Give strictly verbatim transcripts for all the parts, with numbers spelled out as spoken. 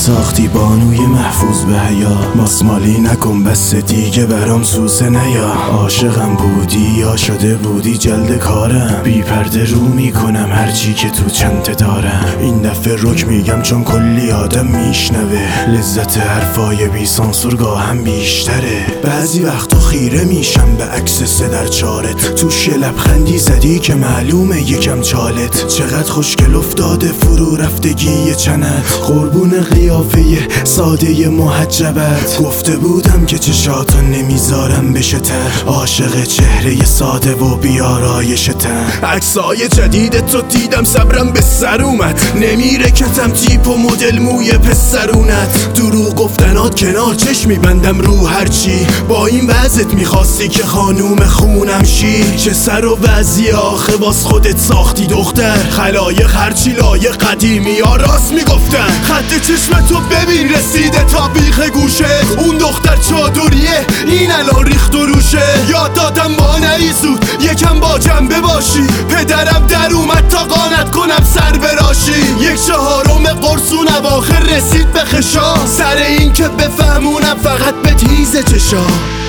ساختی بانوی محفوظ به حیا، ماسمالی نکن بس دیگه برام سوسه نیا. عاشقم بودی یا شده بودی جلد کارم، بی پرده رو میکنم هرچی که تو چنته دارم. این دفعه رک میگم چون کلی آدم میشنوه، لذت حرفای بی سانسور گاهم بیشتره. بعضی وقتا خیره میشم به عکس سه در چارت، توش یه لبخندی زدی که معلومه یکم چالت. چقدر خوشگل افتاده فرو رفتگی چنت، قربون قیافه ساده محجبت. گفته بودم که چشاتو نمیذارم بشه تر، عاشق چهره ساده و بیارایش تن. عکسای جدید تو دیدم صبرم به سر اومد، نمیره کتم تیپ و مدل موی پسرونت. دروغ گفتنات کنار چشم میبندم رو هرچی، با این وضعت میخواستی که خانوم خونم شی. چه سر و وضعی آخه واس خودت ساختی دختر، خلایق هرچی لایق قدیمی ها راست میگفتن. خط چشم تو ببین رسیده تا بیخ گوشه، اون دختر چادریه این الان ریخت و روشه. یاد دادم با نری زود یکم با جنبه باشی، پدرم در اومد تا قانت کنم سر براشی. یک چهارم قرصون اواخر رسید به خشا، سر این که بفهمونم فقط به تیز چشا.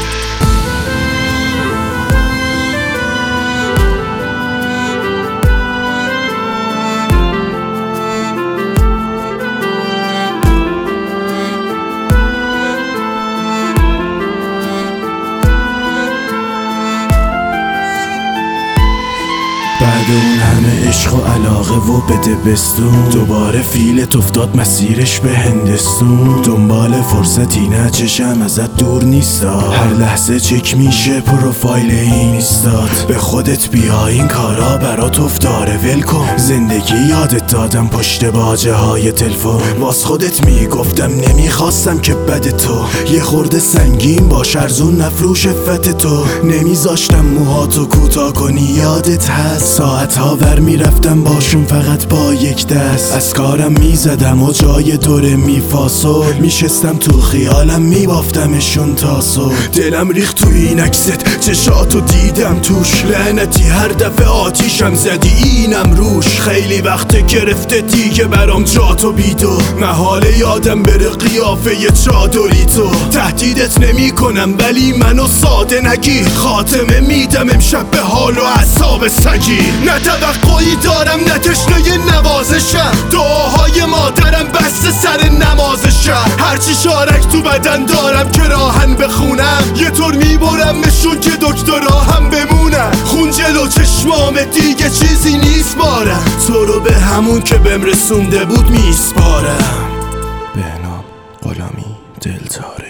بعد اون همه عشق و علاقه و بده بستون، دوباره فیلت افتاد مسیرش به هندستون. دنبال فرصتی نه چشم ازت دور نیستا، هر لحظه چک میشه پروفایل اینستات. به خودت بیا این کارا برات افتاره ول کن، زندگی یادت دادم پشت باجه های تلفن. واس خودت میگفتم نمیخواستم که بد تو یه خورده سنگین باش، ارزون نفروش فت تو. نمیذاشتم موهاتو کوتاه کنی یادت هست، ساعت ها ور میرفتم باشون فقط با یک دست. از کارم میزدم و جای دوره میفاسول، میشستم تو خیالم میبافتمشون تاسو. دلم ریخت تو این عکست چشاتو دیدم توش، لعنتی هر دفعه آتیشم زدی اینم روش. خیلی وقت گرفته دیگه برام جاتو بیدو، محاله یادم بره قیافه چادری تو. تهدیدت نمی کنم ولی منو ساده نگیر، خاتمه میدم امشب به حال و اعصاب سگی. نه توقعی دارم نه تشنه نوازشم، دعاهای مادرم بسته سر نمازشم. هرچی شارک تو بدن دارم که راهن بخونم، یه طور میبرمشون که دکترا هم بمونم. خون جلو چشمام دیگه چیزی نیست بارم، تو رو به همون که بهم رسونده بود میسپارم. بهنام غلامی دلتاره.